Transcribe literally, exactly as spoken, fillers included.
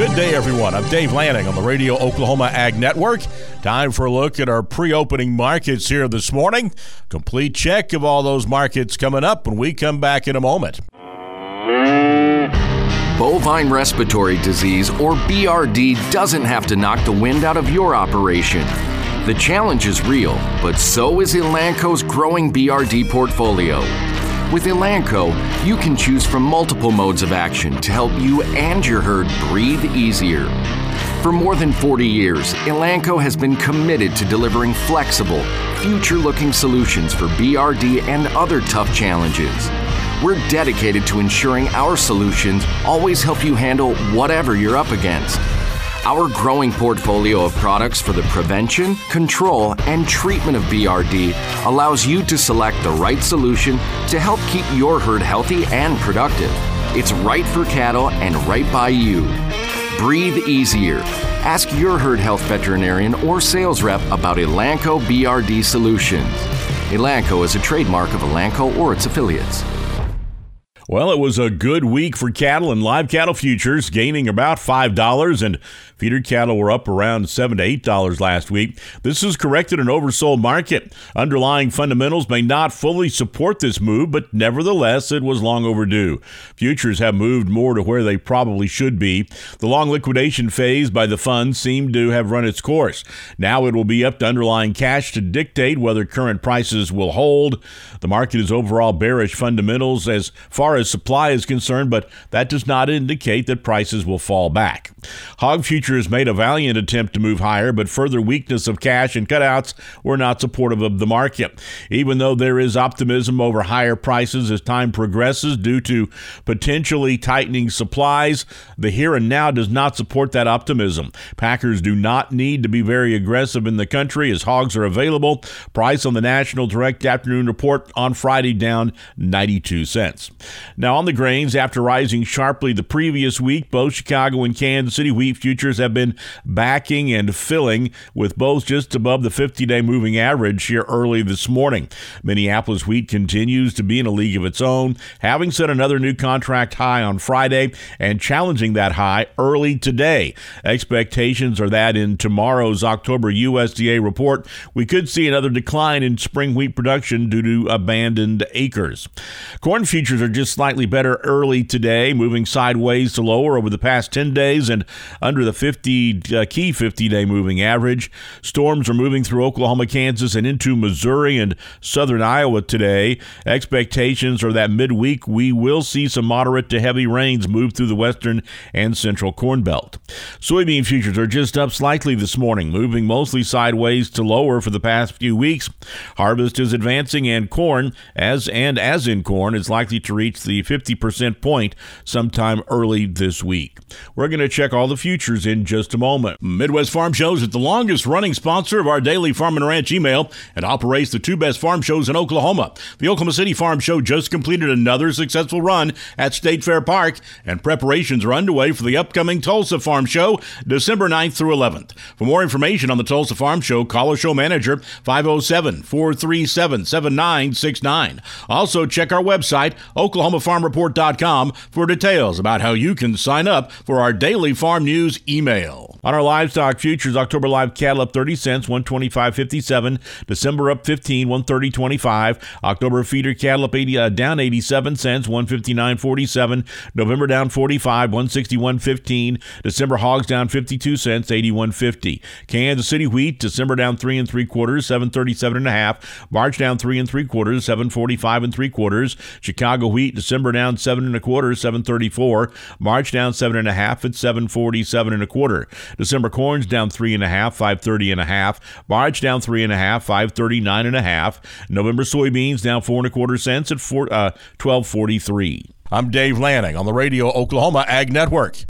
Good day, everyone. I'm Dave Lanning on the Radio Oklahoma Ag Network. Time for a look at our pre-opening markets here this morning. Complete check of all those markets coming up when we come back in a moment. Bovine respiratory disease, or B R D, doesn't have to knock the wind out of your operation. The challenge is real, but so is Elanco's growing B R D portfolio. With Elanco, you can choose from multiple modes of action to help you and your herd breathe easier. For more than forty years, Elanco has been committed to delivering flexible, future-looking solutions for B R D and other tough challenges. We're dedicated to ensuring our solutions always help you handle whatever you're up against. Our growing portfolio of products for the prevention, control, and treatment of B R D allows you to select the right solution to help keep your herd healthy and productive. It's right for cattle and right by you. Breathe easier. Ask your herd health veterinarian or sales rep about Elanco B R D solutions. Elanco is a trademark of Elanco or its affiliates. Well, it was a good week for cattle and live cattle futures, gaining about five dollars, and feeder cattle were up around seven to eight dollars last week. This has corrected an oversold market. Underlying fundamentals may not fully support this move, but nevertheless, it was long overdue. Futures have moved more to where they probably should be. The long liquidation phase by the funds seemed to have run its course. Now it will be up to underlying cash to dictate whether current prices will hold. The market is overall bearish fundamentals as far as supply is concerned, but that does not indicate that prices will fall back. Hog futures made a valiant attempt to move higher, but further weakness of cash and cutouts were not supportive of the market. Even though there is optimism over higher prices as time progresses due to potentially tightening supplies, the here and now does not support that optimism. Packers do not need to be very aggressive in the country as hogs are available. Price on the National Direct Afternoon Report on Friday down ninety-two cents. Now on the grains, after rising sharply the previous week, both Chicago and Kansas City wheat futures have been backing and filling, with both just above the fifty-day moving average here early this morning. Minneapolis wheat continues to be in a league of its own, having set another new contract high on Friday and challenging that high early today. Expectations are that in tomorrow's October U S D A report, we could see another decline in spring wheat production due to abandoned acres. Corn futures are just slightly better early today, moving sideways to lower over the past ten days and under the fifty uh, key fifty-day moving average. Storms are moving through Oklahoma, Kansas, and into Missouri and southern Iowa today. Expectations are that midweek we will see some moderate to heavy rains move through the western and central Corn Belt. Soybean futures are just up slightly this morning, moving mostly sideways to lower for the past few weeks. Harvest is advancing, and corn, as and as in corn, is likely to reach the fifty percent point sometime early this week. We're going to check all the futures in just a moment. Midwest Farm Shows is the longest running sponsor of our daily Farm and Ranch email and operates the two best farm shows in Oklahoma. The Oklahoma City Farm Show just completed another successful run at State Fair Park, and preparations are underway for the upcoming Tulsa Farm Show, December ninth through eleventh. For more information on the Tulsa Farm Show, call our show manager, five oh seven, four three seven, seven nine six nine. Also, check our website, oklahoma farm report dot com, for details about how you can sign up for our daily farm news email. On our livestock futures, October live cattle up thirty cents, one twenty-five fifty-seven. December up fifteen, one thirty twenty-five. October feeder cattle up eighty, uh, down eighty-seven cents, one fifty-nine forty-seven. November down forty-five, one sixty-one fifteen. December hogs down fifty-two cents, eighty-one fifty. Kansas City wheat, December down three and three quarters, seven thirty-seven and a half. March down three and three quarters, seven forty-five and three quarters. Chicago wheat, December down seven and a quarter, seven thirty-four. March down seven and a half at seven forty-seven and a quarter. December corn's down three and a half, five thirty and a half. March down three and a half, five thirty-nine and a half. November soybeans down four and a quarter cents at four, uh, twelve forty-three. I'm Dave Lanning on the Radio Oklahoma Ag Network.